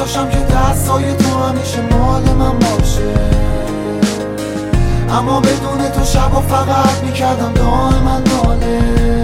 داشتم که دستای تو همیشه مال من باشه، اما بدون تو شبا فقط میکردم دائما ناله.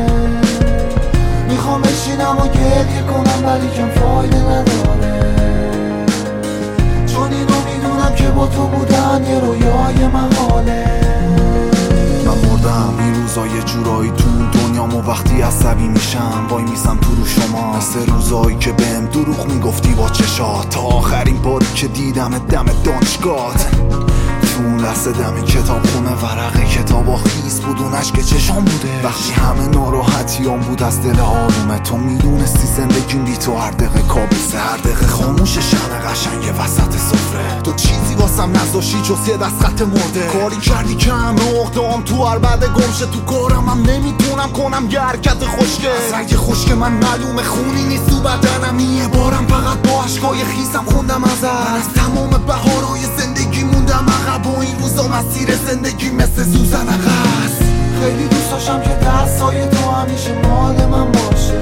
میخوام بشینم و گریه کنم ولی کم فایده نداره، چون اینو میدونم که با تو بودن یه رویای محاله. من مردم این روزا یه جورایی تو دنیام و وقتی عصبی میشم وای میسم تو رو شما، مثل روزایی که بهم دروغ میگفتی با چشات، تا آخرین باری که دیدم دم دانشگاهت. تو اون لحظه دم کتاب خونه ورقه کتابا خیس بود، اون عشق چشام بوده وقتی همه ناراحتیام بود از دل آرومه. تو میدونستی زندگیم بی تو هر دقیقه کابوسه، هر دقیقه خاموش شمع قشنگ وسط سفره. تو چیزی واسم نذاشتی جز یه دست خط مرده، کاری کردی که همه عقده‌ام تو عربده گمشه. تو کارم هم نمیتونم کنم یه حرکت خوشگه، از رنگ خشک من معلومه خونی نیست تو بدنم. یه بارم فقط با عشقای خیسم خوندم ازت، من از تمام بهارهای زندگی موندم عقب و این روزا مسیر زندگی مثل سوزن عقص. خیلی دوست داشتم که دستای تو همیشه مال من باشه،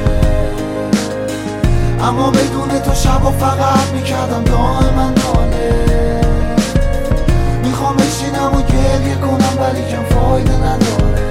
اما بدون تو شبا فقط میکردم دائما ناله. میخوام بشینم و گریه کنم ولی کم فایده نداره،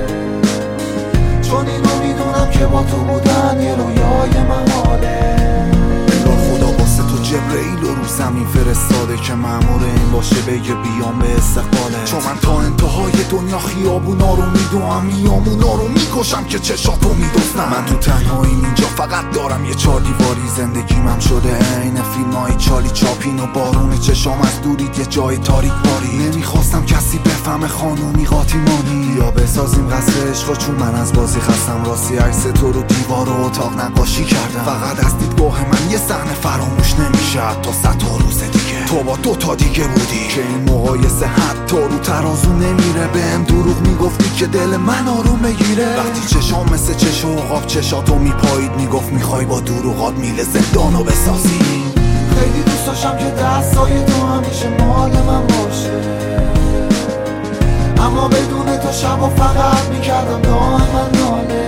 چون اینو میدونم که با تو بودن یه رویای محاله. خدا واسه تو جبرئیل رو زمین فرستاده که مأمور این باشه بگه بیام به استقباله، چون من تا انتهای دنیا خیابونا رو میدوام، میامونا رو میکشم که چشاتو میدوستم. من تو تنهاییم اینجا فقط دارم یه چار دیواری، زندگیم شده عین فیلمای چالی چاپین و بارون چشام از دورید یه جای تاریک باری. نمیخواستم کسی بفهمه خانومی قاطیمانی، یا بسازیم قصر عشق، چون من از بازی خستم. راستی عکس تو رو دیوار و اتاق نقاشی کردم، فقط از دیدگاه من یه صحنه فراموش نمیشه تا 100 روز دیگه. تو با 2 دیگه بودی که این مقایسه حتی رو ترازو نمیره. بهم دروغ میگفتی که دل من آروم بگیره، وقتی چشام مثل چشم عقاب چشاتو میپایید میگفت میخوای با دروغات میله زندانو بسازی. خیلی دوست داشتم که دستای تو همیشه مال من باشه، اما بدون تو شبا فقط میکردم دائما ناله.